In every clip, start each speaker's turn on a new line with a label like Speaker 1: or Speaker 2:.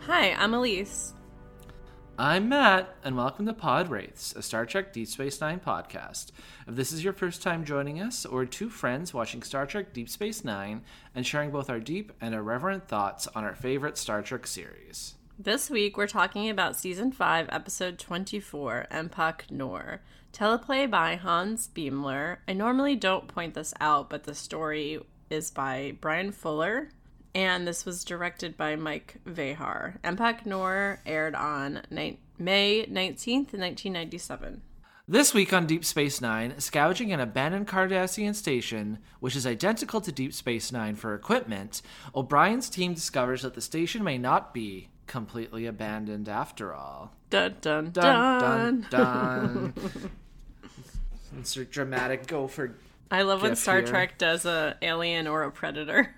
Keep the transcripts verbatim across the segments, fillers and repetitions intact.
Speaker 1: Hi, I'm Elise.
Speaker 2: I'm Matt, and welcome to Pod Wraiths, a Star Trek Deep Space Nine podcast. If this is your first time joining us, we're two friends watching Star Trek Deep Space Nine and sharing both our deep and irreverent thoughts on our favorite Star Trek series.
Speaker 1: This week, we're talking about Season five, Episode twenty-four, Empok Nor. Teleplay by Hans Beimler. I normally don't point this out, but the story is by Brian Fuller, and this was directed by Mike Vehar. Empok Nor aired on ni- May nineteenth, nineteen ninety-seven.
Speaker 2: This week on Deep Space Nine, scavenging an abandoned Cardassian station, which is identical to Deep Space Nine for equipment, O'Brien's team discovers that the station may not be completely abandoned after all.
Speaker 1: Dun dun
Speaker 2: Dun,
Speaker 1: dun.
Speaker 2: dun, dun. Insert dramatic gopher.
Speaker 1: I love when
Speaker 2: gif
Speaker 1: Star
Speaker 2: here.
Speaker 1: Trek does a alien or a predator.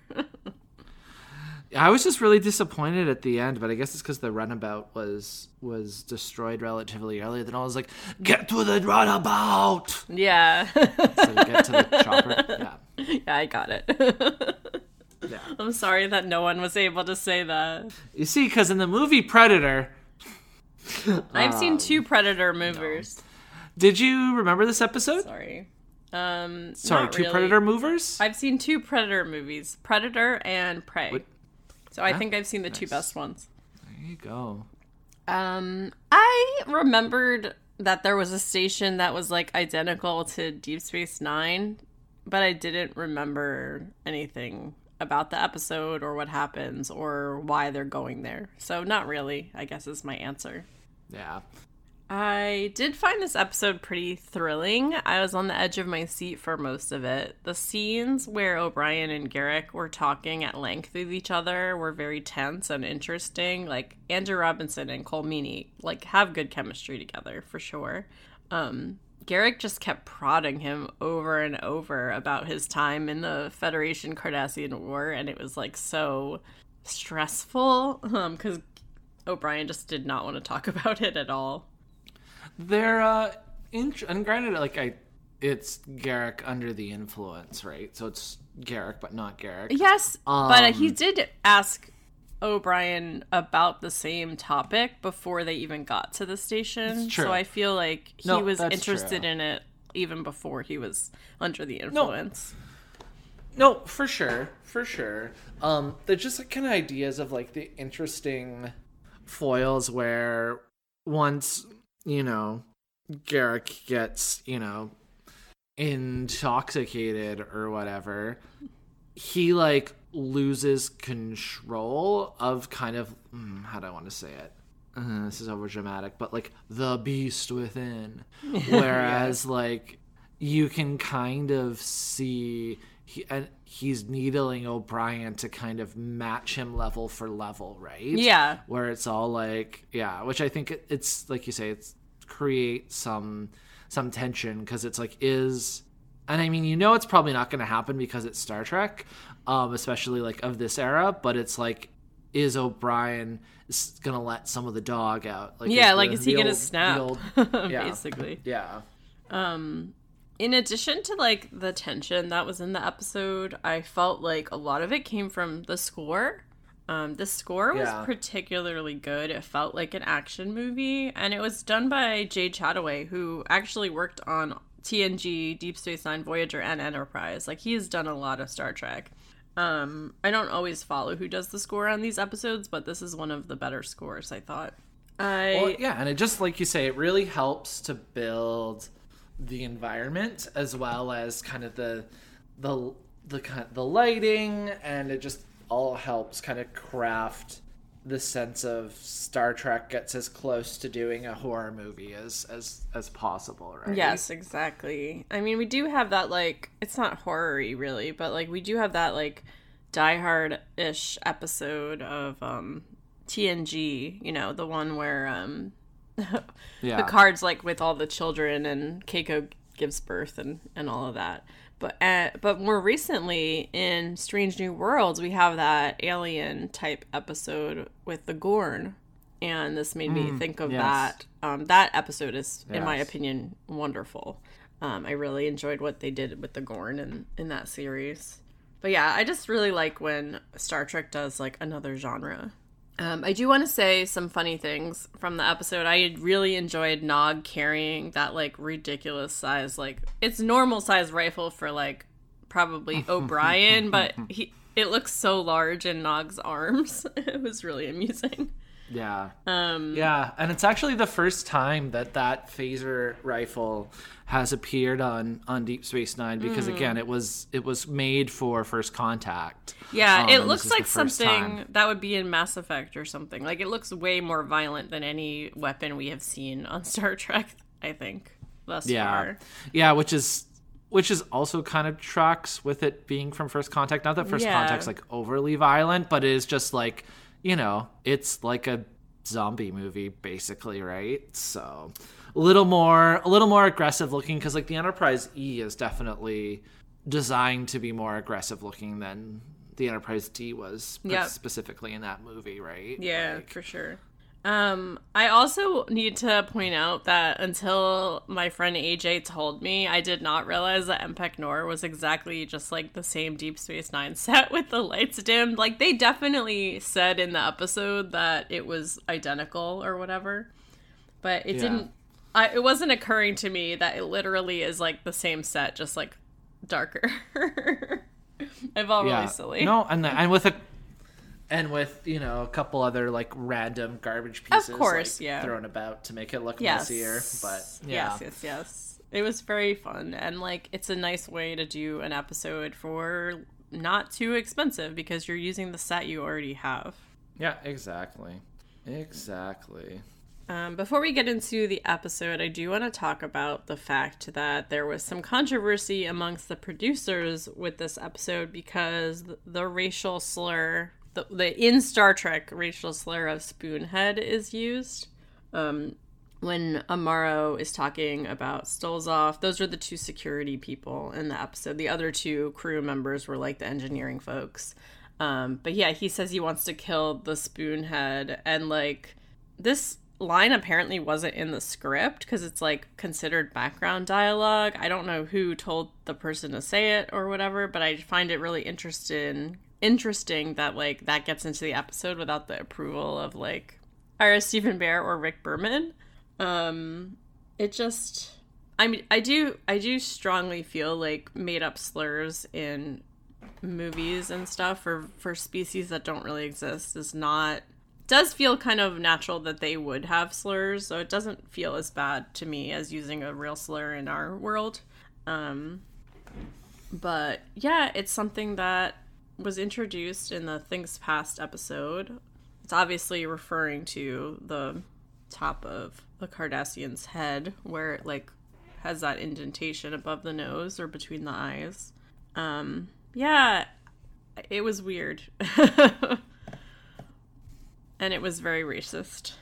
Speaker 2: I was just really disappointed at the end, but I guess it's because the runabout was was destroyed relatively early. Then I was like, get to the runabout!
Speaker 1: Yeah.
Speaker 2: So you get to the chopper. Yeah.
Speaker 1: Yeah, I got it.
Speaker 2: Yeah.
Speaker 1: I'm sorry that no one was able to say that.
Speaker 2: You see, because in the movie Predator...
Speaker 1: I've seen
Speaker 2: um,
Speaker 1: two Predator movies.
Speaker 2: Did you remember this episode?
Speaker 1: Sorry. Um,
Speaker 2: Sorry,
Speaker 1: not
Speaker 2: two
Speaker 1: really.
Speaker 2: Predator movers?
Speaker 1: I've seen two Predator movies, Predator and Prey.
Speaker 2: What?
Speaker 1: So I
Speaker 2: Ah,
Speaker 1: think I've seen the two
Speaker 2: nice.
Speaker 1: best ones.
Speaker 2: There you go.
Speaker 1: Um, I remembered that there was a station that was like identical to Deep Space Nine, but I didn't remember anything about the episode or what happens or why they're going there. So not really, I guess is my answer.
Speaker 2: Yeah.
Speaker 1: I did find this episode pretty thrilling. I was on the edge of my seat for most of it. The scenes where O'Brien and Garak were talking at length with each other were very tense and interesting. Like, Andrew Robinson and Cole Meany, like, have good chemistry together, for sure. Um, Garak just kept prodding him over and over about his time in the Federation Cardassian War, and it was, like, so stressful, um, because O'Brien just did not want to talk about it at all.
Speaker 2: They're, uh, int- and granted, like, I, it's Garak under the influence, right? So it's Garak, but not Garak.
Speaker 1: Yes,
Speaker 2: Um,
Speaker 1: but he did ask O'Brien about the same topic before they even got to the station.
Speaker 2: That's true.
Speaker 1: So I feel like he
Speaker 2: No,
Speaker 1: was
Speaker 2: that's
Speaker 1: interested
Speaker 2: true.
Speaker 1: in it even before he was under the influence.
Speaker 2: No, for sure, for sure. Um, they're just like kind of ideas of like the interesting foils where once, you know, Garak gets, you know, intoxicated or whatever, he like loses control of kind of, mm, how do I want to say it? Uh, this is over dramatic, but like the beast within. Whereas like you can kind of see he, and he's needling O'Brien to kind of match him level for level, right?
Speaker 1: Yeah.
Speaker 2: Where it's all like, yeah, which I think it, it's like you say, it's create some some tension because it's like is, and I mean, you know, it's probably not going to happen because it's Star Trek, um, especially like of this era. But it's like, is O'Brien going to let some of the dog out? Like,
Speaker 1: Yeah,
Speaker 2: is
Speaker 1: like,
Speaker 2: the-
Speaker 1: is he
Speaker 2: the
Speaker 1: gonna
Speaker 2: old-
Speaker 1: snap?
Speaker 2: the old- yeah.
Speaker 1: Basically.
Speaker 2: Yeah.
Speaker 1: Um, in addition to, like, the tension that was in the episode, I felt like a lot of it came from the score. Um, the score was
Speaker 2: Yeah.
Speaker 1: particularly good. It felt like an action movie, and it was done by Jay Chataway, who actually worked on T N G, Deep Space Nine, Voyager, and Enterprise. Like, he's done a lot of Star Trek. Um, I don't always follow who does the score on these episodes, but this is one of the better scores, I thought. I
Speaker 2: Well, yeah, and it just, like you say, it really helps to build the environment as well as kind of the the the kind the lighting, and it just all helps kind of craft the sense of Star Trek gets as close to doing a horror movie as as as possible, right?
Speaker 1: Yes, exactly. I mean, we do have that, like, it's not horror-y, really, but, like, we do have that, like, Die Hard-ish episode of um, T N G, you know, the one where um,
Speaker 2: Yeah.
Speaker 1: Picard's, like, with all the children and Keiko gives birth and, and all of that. But uh, but more recently, in Strange New Worlds, we have that alien-type episode with the Gorn. And this made me think of
Speaker 2: yes.
Speaker 1: that. Um, that episode is, in my
Speaker 2: Yes.
Speaker 1: opinion, wonderful. Um, I really enjoyed what they did with the Gorn in, in that series. But yeah, I just really like when Star Trek does, like, another genre. Um, I do want to say some funny things from the episode. I really enjoyed Nog carrying that, like, ridiculous size, like, it's normal size rifle for, like, probably O'Brien, but he it looks so large in Nog's arms. It was really amusing.
Speaker 2: Yeah.
Speaker 1: Um,
Speaker 2: yeah, and it's actually the first time that that phaser rifle has appeared on, on Deep Space Nine because, mm. again, it was it was made for First Contact.
Speaker 1: Yeah,
Speaker 2: um,
Speaker 1: it looks like something
Speaker 2: time.
Speaker 1: that would be in Mass Effect or something. Like, it looks way more violent than any weapon we have seen on Star Trek, I think, thus
Speaker 2: yeah.
Speaker 1: far.
Speaker 2: Yeah, which is... Which is also kind of tracks with it being from First Contact. Not that First
Speaker 1: yeah.
Speaker 2: Contact's, like, overly violent, but it is just, like, you know, it's like a zombie movie, basically, right? So, a little more, a little more aggressive looking, because, like, the Enterprise E is definitely designed to be more aggressive looking than the Enterprise D was,
Speaker 1: yep.
Speaker 2: specifically in that movie, right?
Speaker 1: Yeah,
Speaker 2: like,
Speaker 1: for sure. Um, I also need to point out that until my friend A J told me, I did not realize that Empec Nor was exactly just like the same Deep Space Nine set with the lights dimmed. Like, they definitely said in the episode that it was identical or whatever, but it
Speaker 2: yeah.
Speaker 1: didn't, I, it wasn't occurring to me that it literally is like the same set, just like darker. I felt
Speaker 2: yeah.
Speaker 1: really silly.
Speaker 2: No, and and with a And with, you know, a couple other, like, random garbage pieces
Speaker 1: of course,
Speaker 2: like,
Speaker 1: yeah.
Speaker 2: thrown about to make it look
Speaker 1: yes.
Speaker 2: messier. But, yeah.
Speaker 1: Yes, yes, yes. It was very fun. And, like, it's a nice way to do an episode for not too expensive because you're using the set you already have.
Speaker 2: Yeah, exactly. Exactly.
Speaker 1: Um, before we get into the episode, I do want to talk about the fact that there was some controversy amongst the producers with this episode because the, the racial slur... The, the in Star Trek racial slur of spoonhead is used. Um, when Amaro is talking about Stolzoff, those are the two security people in the episode. The other two crew members were like the engineering folks. Um, but yeah, he says he wants to kill the spoonhead. And like, this line apparently wasn't in the script because it's like considered background dialogue. I don't know who told the person to say it or whatever, but I find it really interesting. Interesting that like that gets into the episode without the approval of like either Stephen Bear or Rick Berman. Um, it just, I mean, I do, I do strongly feel like made up slurs in movies and stuff for for species that don't really exist is not, does feel kind of natural that they would have slurs, so it doesn't feel as bad to me as using a real slur in our world. Um, but yeah, it's something that was introduced in the Things Past episode. It's obviously referring to the top of the Cardassian's head where it like has that indentation above the nose or between the eyes. Um, yeah, it was weird. And it was very racist.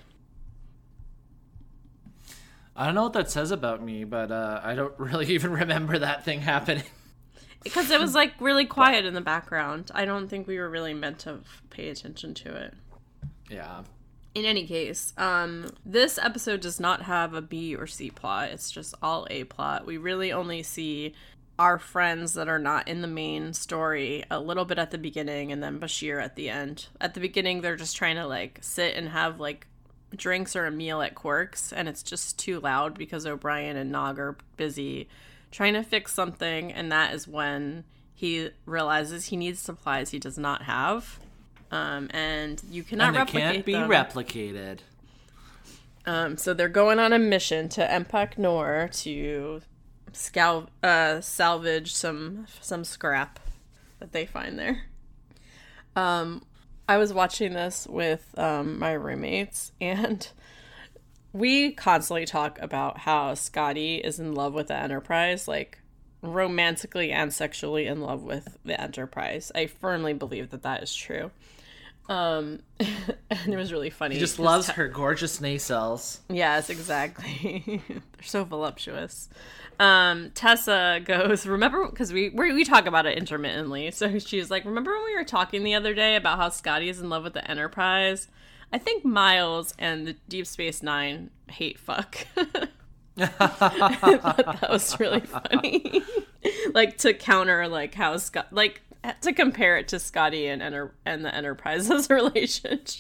Speaker 2: I don't know what that says about me, but uh, I don't really even remember that thing happening.
Speaker 1: Because it was, like, really quiet in the background. I don't think we were really meant to pay attention to it.
Speaker 2: Yeah.
Speaker 1: In any case, um, this episode does not have a B or C plot. It's just all A plot. We really only see our friends that are not in the main story a little bit at the beginning and then Bashir at the end. At the beginning, they're just trying to, like, sit and have, like, drinks or a meal at Quark's, and it's just too loud because O'Brien and Nog are busy trying to fix something, and that is when he realizes he needs supplies he does not have, um, and you cannot
Speaker 2: and they
Speaker 1: replicate
Speaker 2: can't be
Speaker 1: them.
Speaker 2: replicated.
Speaker 1: Um, so they're going on a mission to Empec Nor to scal- uh, salvage some some scrap that they find there. Um, I was watching this with um, my roommates, and we constantly talk about how Scotty is in love with the Enterprise, like romantically and sexually in love with the Enterprise. I firmly believe that that is true. Um, and it was really funny.
Speaker 2: He just loves te- her gorgeous nacelles.
Speaker 1: Yes, exactly. They're so voluptuous. Um, Tessa goes, remember, because we we we talk about it intermittently. So she's like, remember when we were talking the other day about how Scotty is in love with the Enterprise? I think Miles and the Deep Space Nine hate fuck. I thought that was really funny. Like, to counter, like, how Scott, like, to compare it to Scotty and Enter- and the Enterprise's relationship.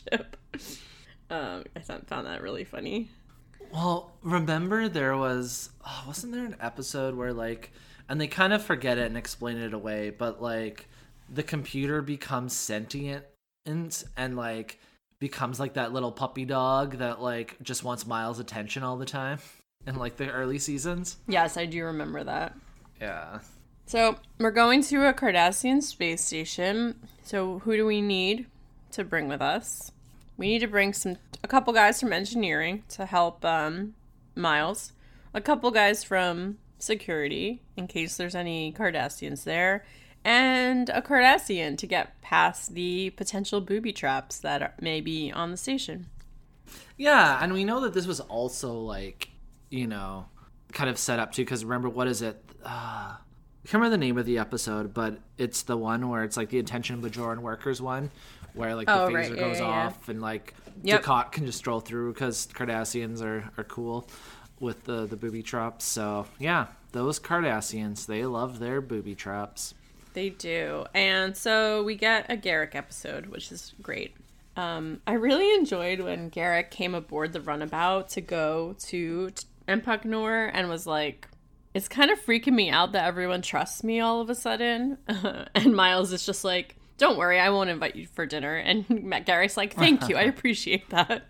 Speaker 1: um, I found that really funny.
Speaker 2: Well, remember there was, oh, wasn't there an episode where like, and they kind of forget it and explain it away, but like the computer becomes sentient and, and like becomes like that little puppy dog that like just wants Miles' attention all the time in like the early seasons?
Speaker 1: Yes, I do remember that.
Speaker 2: Yeah.
Speaker 1: So we're going to a Cardassian space station. So who do we need to bring with us? We need to bring some a couple guys from engineering to help um, Miles, a couple guys from security in case there's any Cardassians there, and a Cardassian to get past the potential booby traps that are, may be on the station.
Speaker 2: Yeah, and we know that this was also like, you know, kind of set up too, because remember, what is it? Uh, I can't remember the name of the episode, but it's the one where it's like the Attention Bajoran Workers one, where like the
Speaker 1: oh,
Speaker 2: phaser
Speaker 1: right. yeah,
Speaker 2: goes
Speaker 1: yeah,
Speaker 2: off
Speaker 1: yeah.
Speaker 2: and like
Speaker 1: Yep.
Speaker 2: Dukat can just stroll through because Cardassians are, are cool with the, the booby traps. So yeah, those Cardassians, they love their booby traps.
Speaker 1: They do. And so we get a Garrick episode, which is great. Um, I really enjoyed when Garrick came aboard the runabout to go to Empok Nor and was like, it's kind of freaking me out that everyone trusts me all of a sudden. And Miles is just like, don't worry, I won't invite you for dinner. And Matt Garrick's like, thank you, I appreciate that.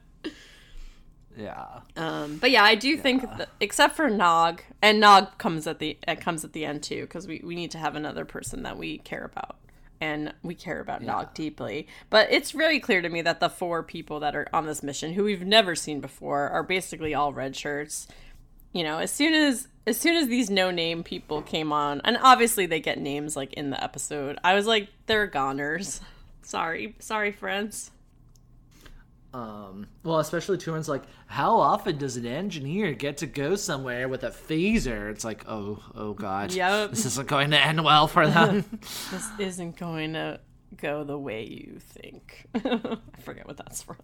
Speaker 2: Yeah.
Speaker 1: Um, but yeah, I do yeah. think that, except for Nog, and Nog comes at the it comes at the end too, because we, we need to have another person that we care about, and we care about yeah. Nog deeply. But it's very clear to me that the four people that are on this mission, who we've never seen before, are basically all red shirts. You know, as soon as as soon as these no name people came on, and obviously they get names like in the episode, I was like, they're goners. Sorry, sorry, friends.
Speaker 2: Um, well, especially Turin's like, how often does an engineer get to go somewhere with a phaser? It's like, oh, oh god,
Speaker 1: yep.
Speaker 2: This isn't going to end well for them.
Speaker 1: This isn't going to go the way you think. I forget what that's from.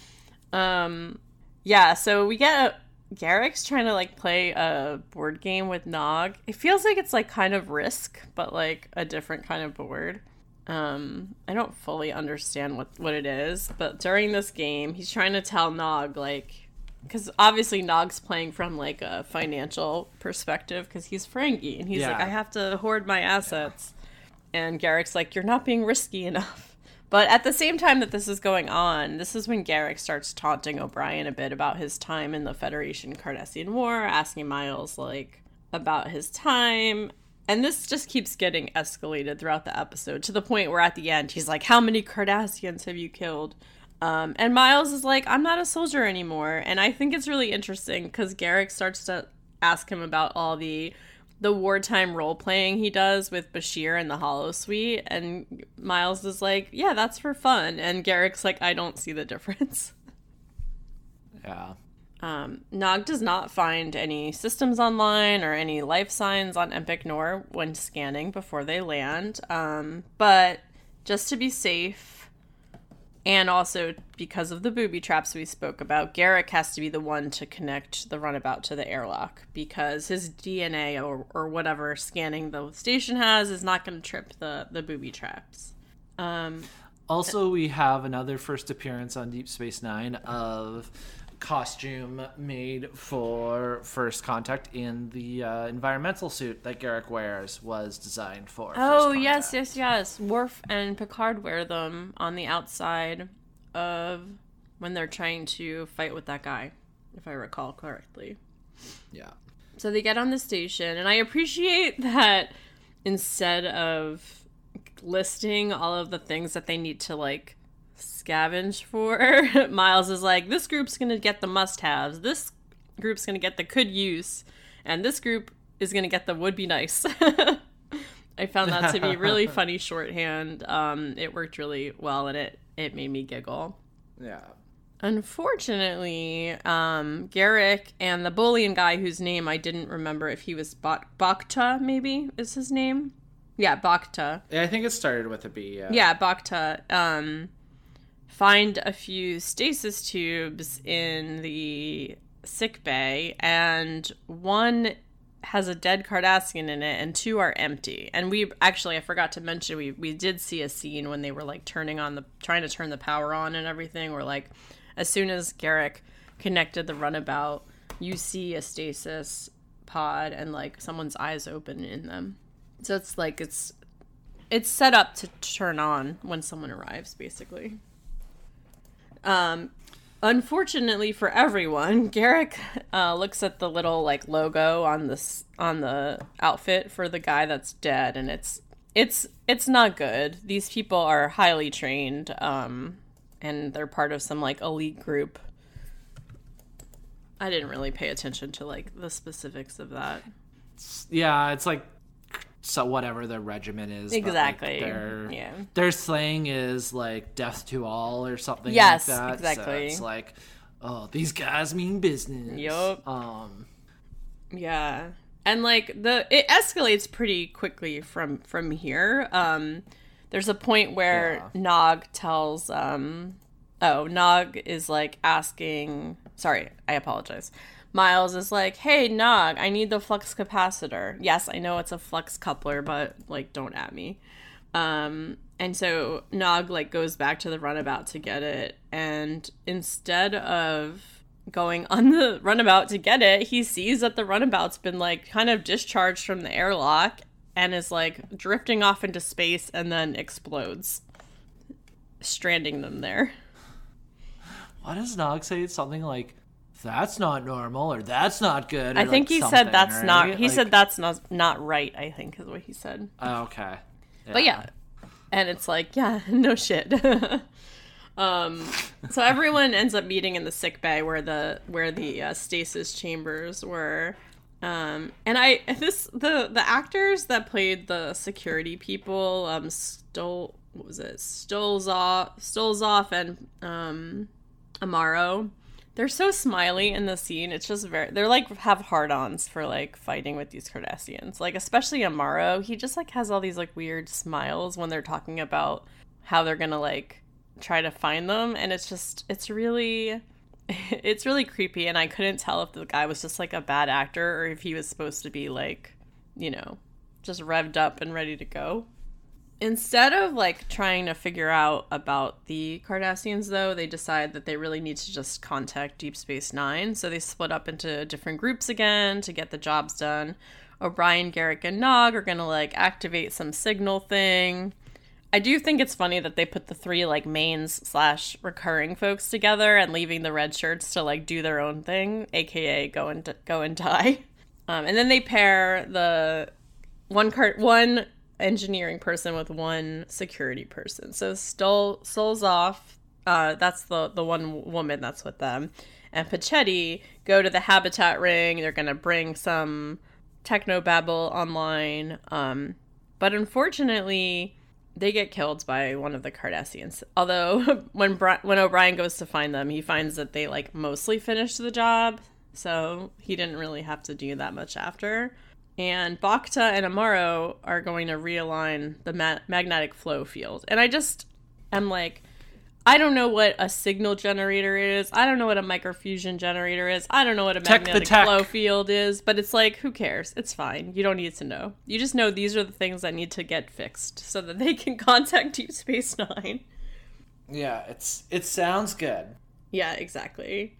Speaker 1: Um, yeah, so we get a, Garrick's trying to like play a board game with Nog. It feels like it's like kind of Risk, but like a different kind of board. Um, I don't fully understand what, what it is, but during this game, he's trying to tell Nog, like, because obviously Nog's playing from, like, a financial perspective, because he's Ferengi, and he's
Speaker 2: yeah.
Speaker 1: like, I have to hoard my assets. Yeah. And Garrick's like, you're not being risky enough. But at the same time that this is going on, this is when Garrick starts taunting O'Brien a bit about his time in the Federation Cardassian War, asking Miles, like, about his time. And this just keeps getting escalated throughout the episode to the point where at the end he's like, how many Cardassians have you killed? Um, and Miles is like, I'm not a soldier anymore. And I think it's really interesting because Garrick starts to ask him about all the the wartime role-playing he does with Bashir in the Holosuite. And Miles is like, yeah, that's for fun. And Garrick's like, I don't see the difference.
Speaker 2: Yeah.
Speaker 1: Um, Nog does not find any systems online or any life signs on Empok Nor when scanning before they land. Um, but just to be safe, and also because of the booby traps we spoke about, Garrick has to be the one to connect the runabout to the airlock because his D N A or, or whatever scanning the station has is not going to trip the, the booby traps. Um,
Speaker 2: also, we have another first appearance on Deep Space Nine of costume made for First Contact in the uh, environmental suit that Garrick wears was designed for
Speaker 1: Oh,
Speaker 2: First
Speaker 1: yes,
Speaker 2: Contact.
Speaker 1: yes, yes. Worf and Picard wear them on the outside of when they're trying to fight with that guy, if I recall correctly.
Speaker 2: Yeah.
Speaker 1: So they get on the station, and I appreciate that instead of listing all of the things that they need to, like, scavenge for, Miles is like, this group's gonna get the must-haves, this group's gonna get the could use, and this group is gonna get the would be nice. I found that to be really funny shorthand. Um, it worked really well, and it, it made me giggle.
Speaker 2: Yeah.
Speaker 1: Unfortunately, um, Garrick and the Bolian guy whose name I didn't remember if he was Bak- Bakta, maybe, is his name? Yeah, Bakta.
Speaker 2: Yeah, I think it started with a B, yeah.
Speaker 1: Yeah, Bakta, um... find a few stasis tubes in the sick bay, and one has a dead Cardassian in it, and two are empty. And we actually, I forgot to mention, we we did see a scene when they were like turning on the, trying to turn the power on and everything. Where like, as soon as Garak connected the runabout, you see a stasis pod and like someone's eyes open in them. So it's like it's it's set up to turn on when someone arrives, basically. Um. Unfortunately for everyone, Garak uh, looks at the little like logo on this on the outfit for the guy that's dead, and it's it's it's not good. These people are highly trained, um, and they're part of some like elite group. I didn't really pay attention to like the specifics of that.
Speaker 2: Yeah, it's like so whatever their regiment is.
Speaker 1: Exactly.
Speaker 2: But, like, their,
Speaker 1: yeah.
Speaker 2: Their slang is like death to all or something
Speaker 1: yes,
Speaker 2: like that.
Speaker 1: Exactly.
Speaker 2: So it's like, oh, these guys mean business.
Speaker 1: Yup.
Speaker 2: Um.
Speaker 1: Yeah. And like the it escalates pretty quickly from from here. Um there's a point where yeah. Nog tells um oh, Nog is like asking sorry, I apologize. Miles is like, hey, Nog, I need the flux capacitor. Yes, I know it's a flux coupler, but, like, don't at me. Um, and so Nog, like, goes back to the runabout to get it. And instead of going on the runabout to get it, he sees that the runabout's been, like, kind of discharged from the airlock and is, like, drifting off into space and then explodes, stranding them there.
Speaker 2: What does Nog say? It's something like, that's not normal, or that's not good.
Speaker 1: I think
Speaker 2: like
Speaker 1: he said that's
Speaker 2: right?
Speaker 1: not. He
Speaker 2: like,
Speaker 1: said that's not not right. I think is what he said.
Speaker 2: Oh, okay.
Speaker 1: Yeah. But yeah, and it's like, yeah, no shit. um, so everyone ends up meeting in the sick bay where the where the uh, stasis chambers were. Um, and I this the the actors that played the security people, um, Stol what was it, Stolzoff, Stolzoff, and um, Amaro. They're so smiley in the scene. It's just very... They're, like, have hard-ons for, like, fighting with these Cardassians. Like, especially Amaro. He just, like, has all these, like, weird smiles when they're talking about how they're gonna, like, try to find them. And it's just... It's really... It's really creepy. And I couldn't tell if the guy was just, like, a bad actor or if he was supposed to be, like, you know, just revved up and ready to go. Instead of, like, trying to figure out about the Cardassians, though, they decide that they really need to just contact Deep Space Nine. So they split up into different groups again to get the jobs done. O'Brien, Garak, and Nog are gonna, like, activate some signal thing. I do think it's funny that they put the three, like, mains slash recurring folks together and leaving the red shirts to, like, do their own thing, a k a go and, go and die. Um, and then they pair the one cart one... engineering person with one security person. So Stol Solzoff, uh, that's the the one woman that's with them, and Pachetti go to the habitat ring. They're gonna bring some technobabble online, um, but unfortunately, they get killed by one of the Cardassians. Although when Bri- when O'Brien goes to find them, he finds that they like mostly finished the job, so he didn't really have to do that much after. And Bacta and Amaro are going to realign the ma- magnetic flow field. And I just am like, I don't know what a signal generator is. I don't know what a microfusion generator is. I don't know what a
Speaker 2: tech
Speaker 1: magnetic
Speaker 2: tech.
Speaker 1: flow field is. But it's like, who cares? It's fine. You don't need to know. You just know these are the things that need to get fixed so that they can contact Deep Space Nine.
Speaker 2: Yeah, it's it sounds good.
Speaker 1: Yeah, exactly.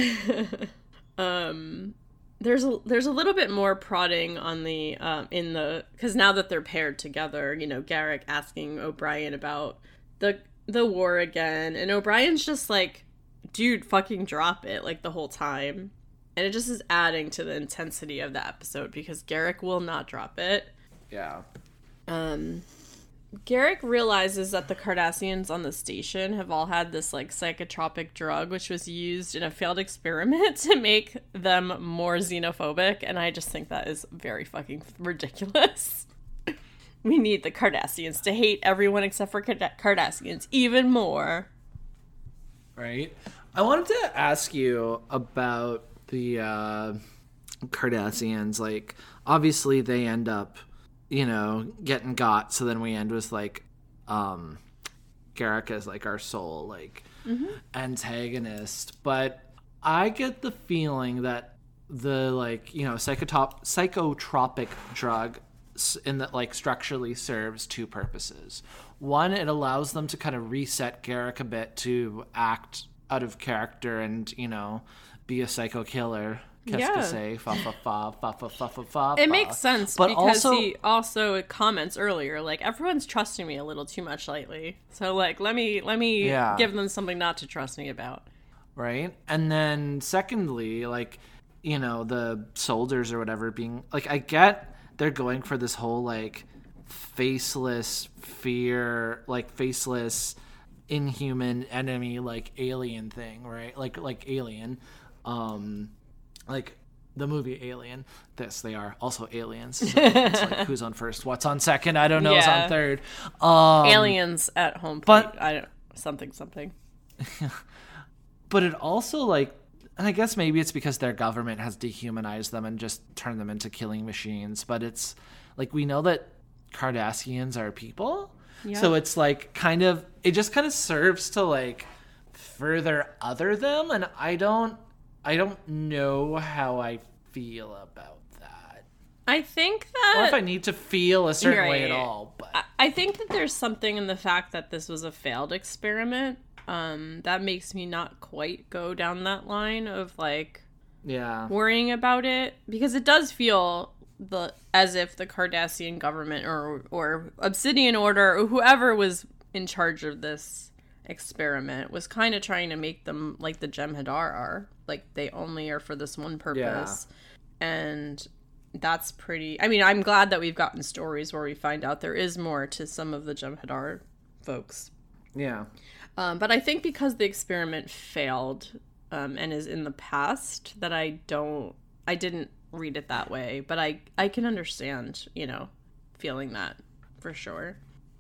Speaker 1: um... There's a there's a little bit more prodding on the um in the because now that they're paired together, you know, Garak asking O'Brien about the the war again, and O'Brien's just like, dude, fucking drop it, like the whole time, and it just is adding to the intensity of the episode because Garak will not drop it.
Speaker 2: Yeah.
Speaker 1: Um, Garak realizes that the Cardassians on the station have all had this, like, psychotropic drug, which was used in a failed experiment to make them more xenophobic, and I just think that is very fucking ridiculous. We need the Cardassians to hate everyone except for Card- Cardassians even more.
Speaker 2: Right? I wanted to ask you about the uh, Cardassians. Like, obviously they end up, you know, getting got, so then we end with, like, um, Garak as, like, our sole, like, mm-hmm. antagonist. But I get the feeling that the like you know psychotop psychotropic drug in that like structurally serves two purposes. One, it allows them to kind of reset Garrick a bit to act out of character and you know be a psycho killer. Qu'est-ce
Speaker 1: Yeah.
Speaker 2: que c'est? Fa fa fa fa fa fa fa fa.
Speaker 1: It makes sense
Speaker 2: But
Speaker 1: because
Speaker 2: also-
Speaker 1: he also comments earlier, like, everyone's trusting me a little too much lately. So, like, let me let me
Speaker 2: Yeah.
Speaker 1: give them something not to trust me about.
Speaker 2: Right? And then secondly, like, you know, the soldiers or whatever being like, I get they're going for this whole like faceless fear, like faceless inhuman enemy, like alien thing, right? Like like Alien. Um like the movie Alien. This they are also aliens. So it's like who's on first, what's on second, I don't know, who's
Speaker 1: Yeah.
Speaker 2: on third. Um
Speaker 1: Aliens at home
Speaker 2: but-
Speaker 1: plate. I don't something something.
Speaker 2: But it also like, and I guess maybe it's because their government has dehumanized them and just turned them into killing machines. But it's like, we know that Cardassians are people.
Speaker 1: Yeah.
Speaker 2: So it's like kind of, it just kind of serves to like further other them. And I don't, I don't know how I feel about that.
Speaker 1: I think
Speaker 2: Or if
Speaker 1: that
Speaker 2: I need to feel a certain way at
Speaker 1: Right.
Speaker 2: all. But
Speaker 1: I- I think that there's something in the fact that this was a failed experiment. Um, that makes me not quite go down that line of like
Speaker 2: yeah.
Speaker 1: worrying about it, because it does feel the as if the Cardassian government or or Obsidian Order or whoever was in charge of this experiment was kind of trying to make them like the Jem'Hadar are, like they only are for this one purpose. And that's pretty, I mean, I'm glad that we've gotten stories where we find out there is more to some of the Jem'Hadar folks.
Speaker 2: Yeah.
Speaker 1: Um, but I think because the experiment failed um, and is in the past, that I don't, I didn't read it that way. But I, I can understand, you know, feeling that for sure.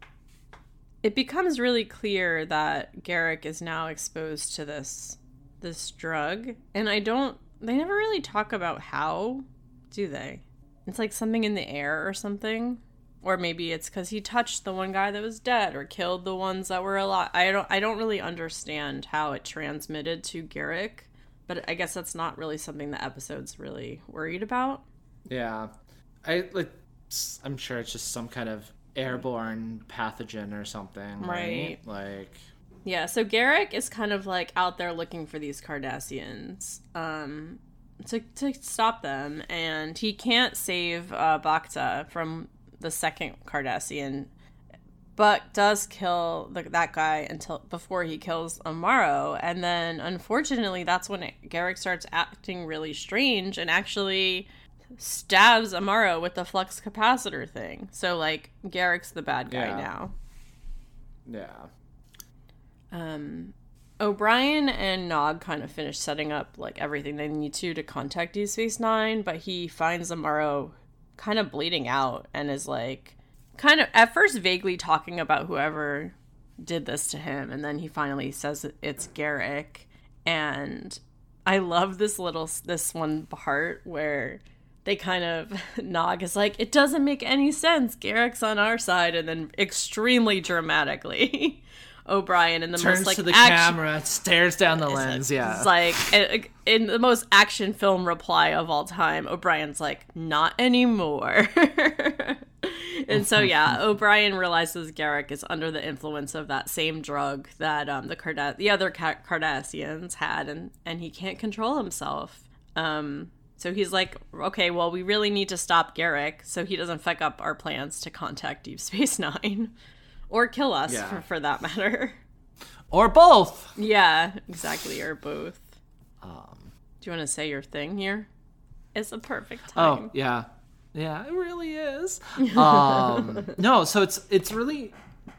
Speaker 1: It becomes really clear that Garrick is now exposed to this, this drug, and I don't. They never really talk about how, do they? It's like something in the air or something. Or maybe it's because he touched the one guy that was dead or killed the ones that were alive. I don't I don't really understand how it transmitted to Garrick, but I guess that's not really something the episode's really worried about.
Speaker 2: Yeah. I like s- I'm sure it's just some kind of airborne pathogen or something, right?
Speaker 1: Right.
Speaker 2: Like
Speaker 1: Yeah, so Garrick is kind of like out there looking for these Cardassians um, to, to stop them, and he can't save uh, Bacta from the second Cardassian, but does kill the, that guy until before he kills Amaro, and then unfortunately that's when it, Garrick starts acting really strange and actually stabs Amaro with the flux capacitor thing. So like Garrick's the bad guy
Speaker 2: Yeah.
Speaker 1: now.
Speaker 2: yeah.
Speaker 1: Um, O'Brien and Nog kind of finish setting up like everything they need to to contact Deep Space Nine, but he finds Amaro kind of bleeding out and is like kind of at first vaguely talking about whoever did this to him, and then he finally says it's Garrick. And I love this little this one part where they kind of Nog is like, it doesn't make any sense, Garrick's on our side, and then extremely dramatically O'Brien in the
Speaker 2: Turns
Speaker 1: most like
Speaker 2: to the
Speaker 1: action-
Speaker 2: camera, stares down the lens, yeah.
Speaker 1: It's like in- in the most action film reply of all time, O'Brien's like, not anymore. And so yeah, O'Brien realizes Garrick is under the influence of that same drug that um, the Card- the other Ca- Cardassians had, and and he can't control himself. Um, so he's like, okay, well, we really need to stop Garrick so he doesn't fuck up our plans to contact Deep Space Nine. Or kill us,
Speaker 2: Yeah.
Speaker 1: for, for that matter.
Speaker 2: Or both.
Speaker 1: Yeah, exactly, or both.
Speaker 2: Um,
Speaker 1: Do you want to say your thing here? It's a perfect
Speaker 2: oh,
Speaker 1: time.
Speaker 2: yeah. Yeah, it really is. Um, no, so it's it's really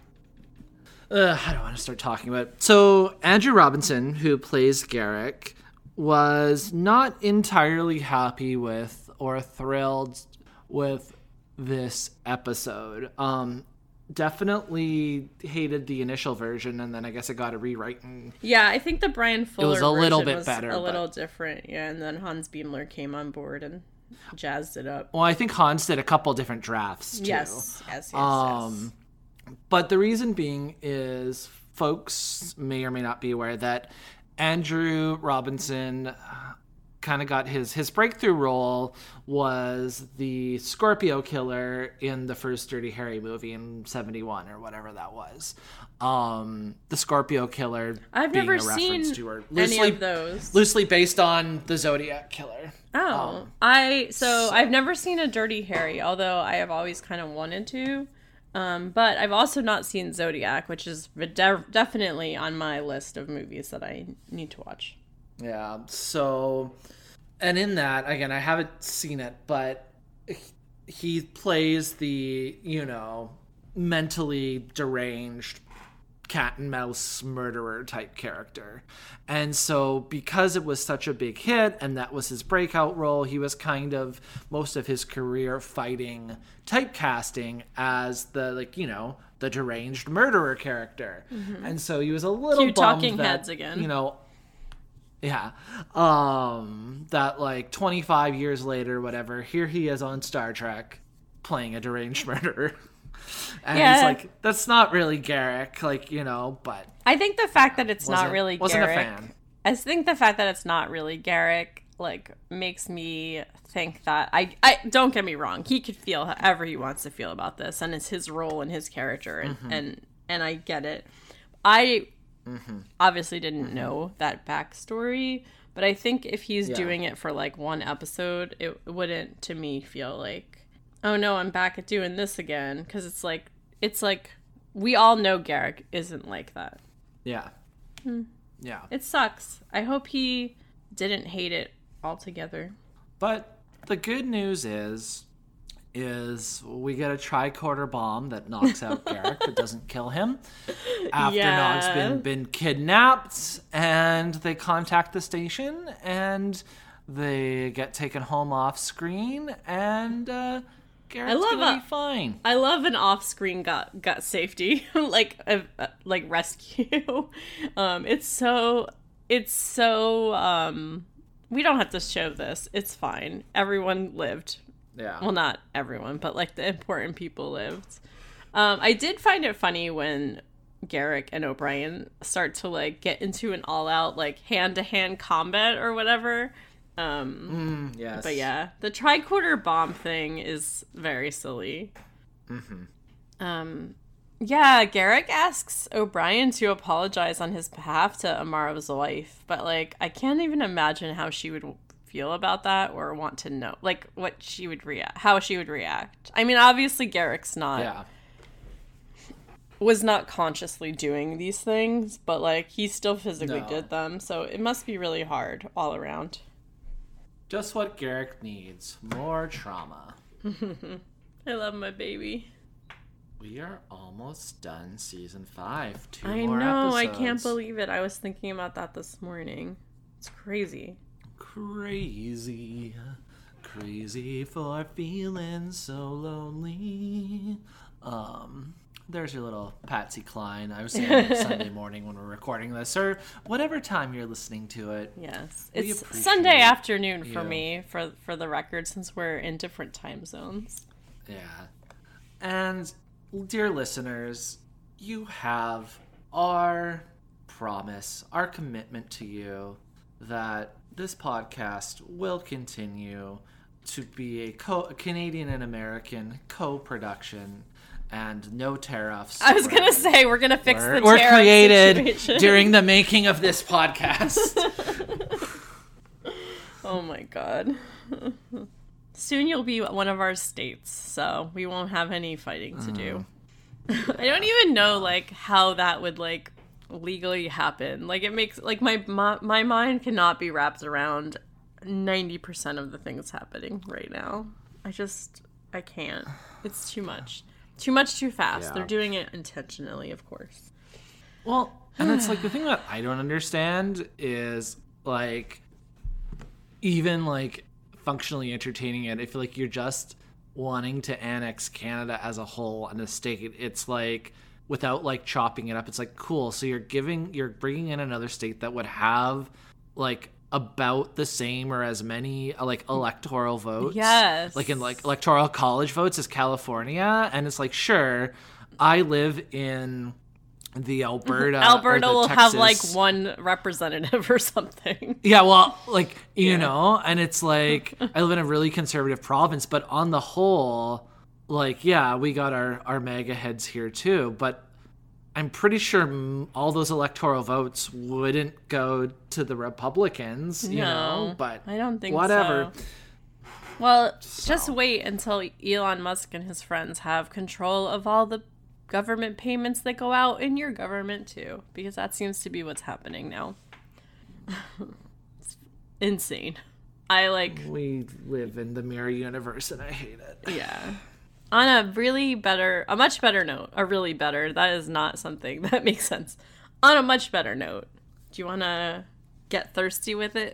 Speaker 2: uh, I don't want to start talking about it. So Andrew Robinson, who plays Garrick, was not entirely happy with or thrilled with this episode. Um, definitely hated the initial version, and then I guess it got a rewrite. And
Speaker 1: Yeah, I think the Brian Fuller
Speaker 2: was a little
Speaker 1: version
Speaker 2: bit
Speaker 1: was
Speaker 2: better,
Speaker 1: a little
Speaker 2: but-
Speaker 1: different. Yeah, and then Hans Beimler came on board and jazzed it up.
Speaker 2: well, I think Hans did a couple different drafts too.
Speaker 1: Yes, yes, yes,
Speaker 2: Um, But the reason being is folks may or may not be aware that Andrew Robinson kind of got his his breakthrough role was the Scorpio killer in the first Dirty Harry movie in seventy-one or whatever that was. Um, the Scorpio killer.
Speaker 1: I've
Speaker 2: being
Speaker 1: never
Speaker 2: a reference
Speaker 1: seen
Speaker 2: to her,
Speaker 1: any
Speaker 2: loosely,
Speaker 1: of those.
Speaker 2: Loosely based on the Zodiac killer.
Speaker 1: Oh,
Speaker 2: Um,
Speaker 1: I so,
Speaker 2: so-
Speaker 1: I've never seen a Dirty Harry, although I have always kind of wanted to. Um, but I've also not seen Zodiac, which is de- definitely on my list of movies that I need to watch.
Speaker 2: Yeah. So, and in that, again, I haven't seen it, but he plays the, you know, mentally deranged cat and mouse murderer type character. And so because it was such a big hit and that was his breakout role, he was kind of most of his career fighting typecasting as the, like, you know, the deranged murderer character. Mm-hmm. And so he was a little
Speaker 1: Cue
Speaker 2: bummed
Speaker 1: talking
Speaker 2: that,
Speaker 1: heads again.
Speaker 2: you know, yeah, um, that like twenty-five years later, whatever, here he is on Star Trek playing a deranged murderer. And
Speaker 1: Yeah.
Speaker 2: he's like, that's not really Garrick, like, you know, but
Speaker 1: I think the fact that it's not
Speaker 2: Wasn't-
Speaker 1: really
Speaker 2: wasn't a
Speaker 1: Garrick.
Speaker 2: fan.
Speaker 1: I think the fact that it's not really Garrick, like, makes me think that I. I don't get me wrong. He could feel however he wants to feel about this, and it's his role and his character, and
Speaker 2: Mm-hmm.
Speaker 1: and, and I get it. I
Speaker 2: Mm-hmm.
Speaker 1: obviously didn't know that backstory, but I think if he's
Speaker 2: Yeah.
Speaker 1: doing it for like one episode, it wouldn't to me feel like, oh no, I'm back at doing this again, because it's like it's like we all know Garrick isn't like that.
Speaker 2: yeah.
Speaker 1: Hmm.
Speaker 2: Yeah.
Speaker 1: It sucks. I hope he didn't hate it altogether.
Speaker 2: But the good news is, is we get a tricorder bomb that knocks out Garrick but doesn't kill him. After
Speaker 1: Yeah.
Speaker 2: Nog's been, been kidnapped, and they contact the station, and they get taken home off screen, and uh, Garrick's
Speaker 1: love
Speaker 2: gonna
Speaker 1: a-
Speaker 2: be fine.
Speaker 1: I love an off-screen gut gut safety, like a, a- like rescue. um, it's so it's so. Um, we don't have to show this. It's fine. Everyone lived.
Speaker 2: Yeah.
Speaker 1: Well, not everyone, but like the important people lived. Um, I did find it funny when Garrick and O'Brien start to like get into an all-out like hand-to-hand combat or whatever. Um,
Speaker 2: Mm, yes.
Speaker 1: But yeah, the tricorder bomb thing is very silly.
Speaker 2: Mm-hmm.
Speaker 1: Um, yeah, Garrick asks O'Brien to apologize on his behalf to Amaro's wife, but like I can't even imagine how she would feel about that or want to know, like what she would react, how she would react. I mean, obviously Garrick's not
Speaker 2: Yeah.
Speaker 1: was not consciously doing these things, but like he still physically
Speaker 2: No.
Speaker 1: did them, so it must be really hard all around.
Speaker 2: Just what Garrick needs. More trauma.
Speaker 1: I love my baby.
Speaker 2: We are almost done season five. Two
Speaker 1: I
Speaker 2: more
Speaker 1: know, I
Speaker 2: episodes.
Speaker 1: can't believe it. I was thinking about that this morning. It's crazy.
Speaker 2: Crazy. Crazy for feeling so lonely. Um, there's your little Patsy Cline. I was saying Sunday morning when we're recording this, or whatever time you're listening to it.
Speaker 1: Yes.
Speaker 2: We
Speaker 1: It's
Speaker 2: appreciate
Speaker 1: Sunday afternoon for
Speaker 2: you.
Speaker 1: me, for for the record, since we're in different time zones.
Speaker 2: Yeah. And, dear listeners, you have our promise, our commitment to you that this podcast will continue to be a, co- a Canadian and American co-production and no tariffs.
Speaker 1: I was
Speaker 2: were-
Speaker 1: gonna say we're gonna fix
Speaker 2: were,
Speaker 1: the
Speaker 2: were
Speaker 1: tariff
Speaker 2: created
Speaker 1: situation.
Speaker 2: during the making of this podcast.
Speaker 1: Oh my god. Soon you'll be one of our states, so we won't have any fighting to do. I don't even know like how that would like legally happen. Like it makes like my my, my mind cannot be wrapped around ninety percent of the things happening right now. I just I can't. It's too much. Too much too fast.
Speaker 2: Yeah.
Speaker 1: They're doing it intentionally, of course.
Speaker 2: Well, and it's like the thing that I don't understand is like even like functionally entertaining it. I feel like you're just wanting to annex Canada as a whole and a state. It's like without like chopping it up. It's like cool. So you're giving you're bringing in another state that would have like about the same or as many uh, like electoral votes.
Speaker 1: Yes.
Speaker 2: Like in like electoral college votes as California, and it's like sure, I live in the Alberta.
Speaker 1: Alberta
Speaker 2: or the
Speaker 1: will
Speaker 2: Texas.
Speaker 1: have like one representative or something.
Speaker 2: Yeah, well, like, you
Speaker 1: Yeah.
Speaker 2: know, and it's like, I live in a really conservative province, but on the whole, like, yeah, we got our, our MAGA heads here too, but I'm pretty sure m- all those electoral votes wouldn't go to the Republicans, you
Speaker 1: No,
Speaker 2: know, but
Speaker 1: I don't think
Speaker 2: whatever.
Speaker 1: so. Well,
Speaker 2: So.
Speaker 1: just wait until Elon Musk and his friends have control of all the government payments that go out in your government too, because that seems to be what's happening now. It's insane. I like,
Speaker 2: We live in the mirror universe and I hate it.
Speaker 1: yeah. On a really better, a much better note, a really better, that is not something that makes sense. On a much better note, do you want to get thirsty with it?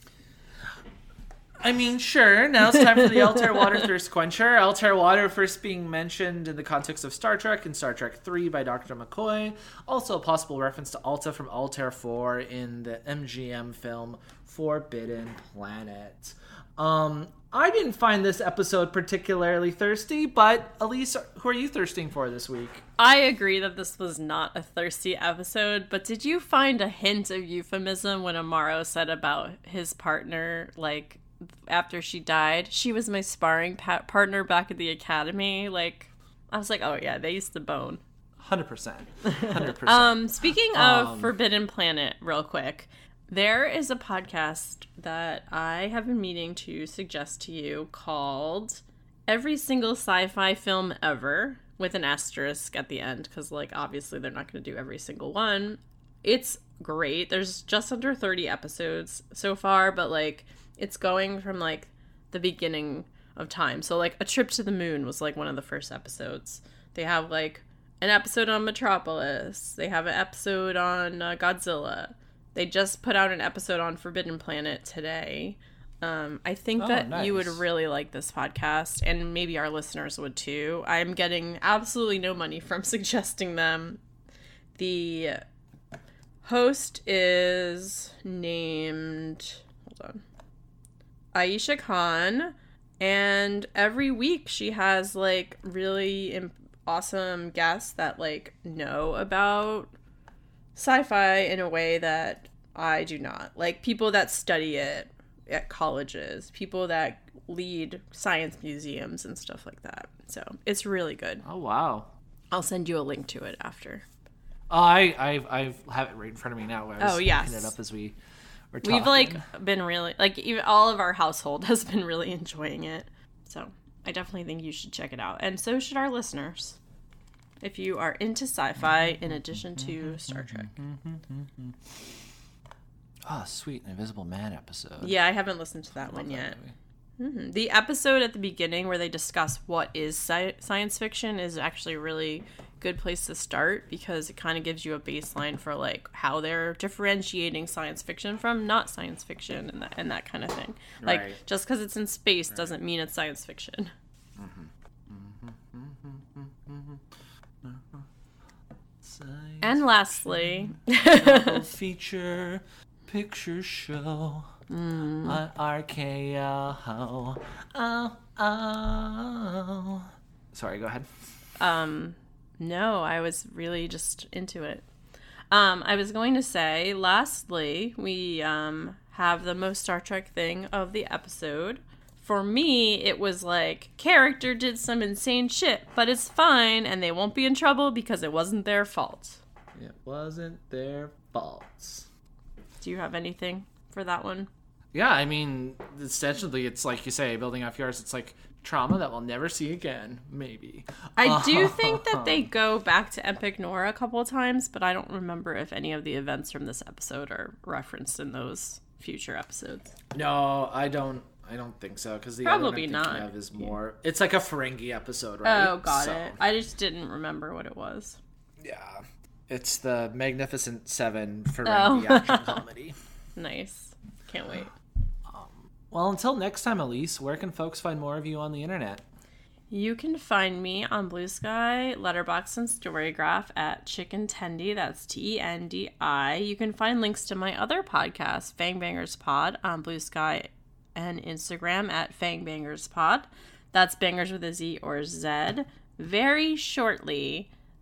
Speaker 2: I mean, sure. Now it's time for the Altair Water Thirst Quencher. Altair Water first being mentioned in the context of Star Trek in Star Trek three by Doctor McCoy. Also a possible reference to Alta from Altair four in the M G M film Forbidden Planet. Um, I didn't find this episode particularly thirsty, but Elise, who are you thirsting for this week?
Speaker 1: I agree that this was not a thirsty episode, but did you find a hint of euphemism when Amaro said about his partner, like, after she died, she was my sparring pa- partner back at the academy? Like, I was like, oh yeah, they used to bone.
Speaker 2: one hundred percent. one hundred percent.
Speaker 1: Um, speaking of
Speaker 2: Um,
Speaker 1: Forbidden Planet, real quick, there is a podcast that I have been meaning to suggest to you called Every Single Sci-Fi Film Ever, with an asterisk at the end, because, like, obviously they're not going to do every single one. It's great. There's just under thirty episodes so far, but, like, it's going from, like, the beginning of time. So, like, A Trip to the Moon was, like, one of the first episodes. They have, like, an episode on Metropolis. They have an episode on uh, Godzilla. They just put out an episode on Forbidden Planet today. Um, I think
Speaker 2: Oh,
Speaker 1: that
Speaker 2: nice.
Speaker 1: you would really like this podcast, and maybe our listeners would too. I'm getting absolutely no money from suggesting them. The host is named... Hold on. Aisha Khan, and every week she has, like, really imp- awesome guests that, like, know about sci-fi in a way that I do not. Like, people that study it at colleges, people that lead science museums and stuff like that. So it's really good.
Speaker 2: Oh, wow.
Speaker 1: I'll send you a link to it after.
Speaker 2: Oh, I, I, I have it right in front of me now. I was
Speaker 1: Oh, yes.
Speaker 2: looking it up as we were talking.
Speaker 1: We've, like, been really, like, even all of our household has been really enjoying it. So I definitely think you should check it out. And so should our listeners, if you are into sci-fi in addition to Star Trek.
Speaker 2: Oh, sweet. An Invisible Man episode.
Speaker 1: Yeah, I haven't listened to that one yet. Mm-hmm. The episode at the beginning where they discuss what is sci- science fiction is actually a really good place to start, because it kind of gives you a baseline for, like, how they're differentiating science fiction from not science fiction and that, and that kind of thing. Like,
Speaker 2: Right.
Speaker 1: just because it's in space doesn't mean it's science fiction.
Speaker 2: Science
Speaker 1: And lastly,
Speaker 2: double feature picture show on R K O. Oh, oh. Sorry, go ahead.
Speaker 1: um, no, I was really just into it. Um, I was going to say, lastly, we um, have the most Star Trek thing of the episode. For me, it was like, character did some insane shit, but it's fine, and they won't be in trouble because it wasn't their fault.
Speaker 2: It wasn't their fault.
Speaker 1: Do you have anything for that one?
Speaker 2: Yeah, I mean, essentially, it's like you say, building off yours, it's like trauma that we'll never see again, maybe.
Speaker 1: I do think that they go back to Epic Nora a couple of times, but I don't remember if any of the events from this episode are referenced in those future episodes.
Speaker 2: No, I don't. I don't think so, because the
Speaker 1: Probably
Speaker 2: other one I'm thinking
Speaker 1: not.
Speaker 2: of is more. It's like a Ferengi episode, right?
Speaker 1: Oh, got
Speaker 2: So,
Speaker 1: it. I just didn't remember what it was.
Speaker 2: Yeah, it's the Magnificent Seven
Speaker 1: Oh.
Speaker 2: Ferengi action comedy.
Speaker 1: Nice. Can't wait.
Speaker 2: Well, until next time, Elise, where can folks find more of you on the internet?
Speaker 1: You can find me on Blue Sky, Letterboxd, and Storygraph at Chicken Tendy. That's T E N D I. You can find links to my other podcast, Fang Bangers Pod, on Blue Sky and Instagram at Fang Bangers Pod. That's bangers with a Z or Z. Very shortly,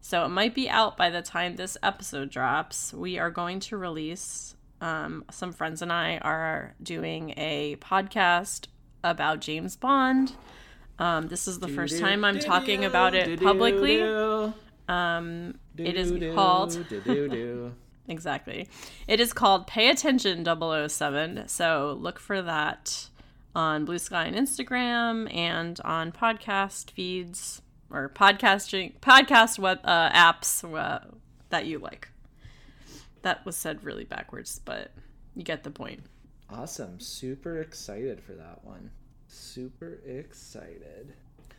Speaker 1: So it might be out by the time this episode drops. We are going to release, um, some friends and I are doing a podcast about James Bond. Um, this is the first time I'm talking about it publicly. Um, it is called... Exactly. It is called Pay Attention double oh seven. So look for that on Blue Sky and Instagram and on podcast feeds or podcasting podcast web uh, apps uh, that you like. That was said really backwards, but you get the point.
Speaker 2: Awesome. Super excited for that one. Super excited.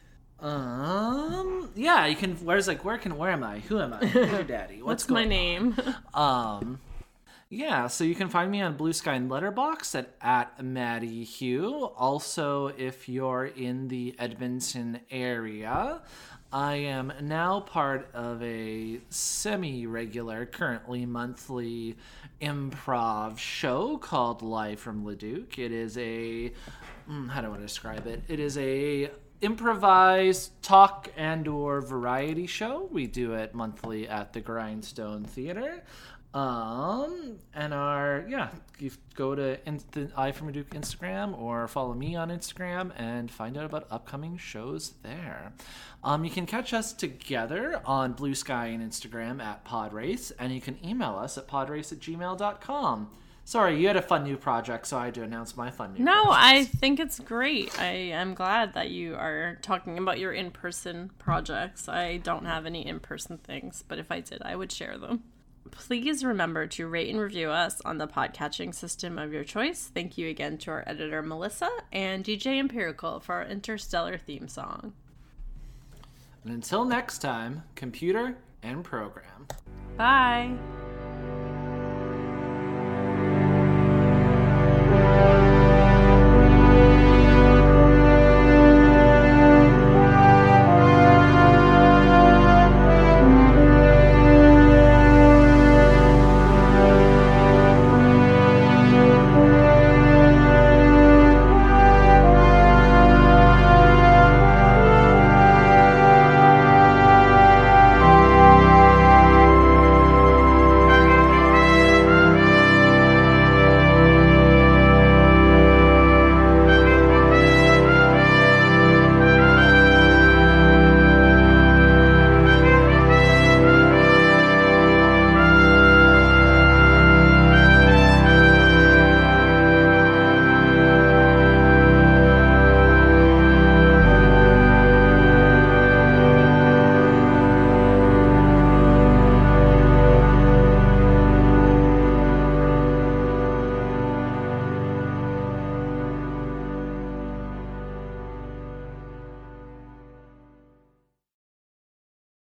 Speaker 2: Um, yeah, you can, where's like, where can, where am I? Who am I? Who's your daddy? What's,
Speaker 1: What's
Speaker 2: going
Speaker 1: my name?
Speaker 2: on? Um, yeah, so you can find me on Blue Sky and Letterboxd at, at Maddie Hugh. Also, if you're in the Edmonton area, I am now part of a semi-regular, currently monthly improv show called Live from Leduc. It is a, how do I want to describe it? It is a improvised talk and or variety show. We do it monthly at the Grindstone Theater. Um, and our, yeah, you go to in, the I from Leduc Instagram or follow me on Instagram and find out about upcoming shows there. Um, you can catch us together on Blue Sky and Instagram at Podrace, and you can email us at podrace at gmail dot com. Sorry, you had a fun new project, so I had to announce my fun new
Speaker 1: No,
Speaker 2: project.
Speaker 1: I think it's great. I am glad that you are talking about your in-person projects. I don't have any in-person things, but if I did, I would share them. Please remember to rate and review us on the podcatching system of your choice. Thank you again to our editor, Melissa, and D J Empirical for our Interstellar theme song.
Speaker 2: And until next time, computer and program.
Speaker 1: Bye!